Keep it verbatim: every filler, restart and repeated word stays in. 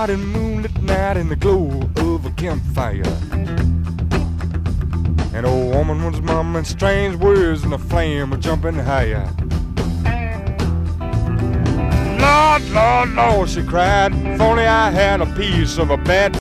out in moonlit night in the glow of a campfire. An old woman was mumbling strange words and the flame was jumping higher. Lord, Lord, Lord, she cried, if only I had a piece of a bad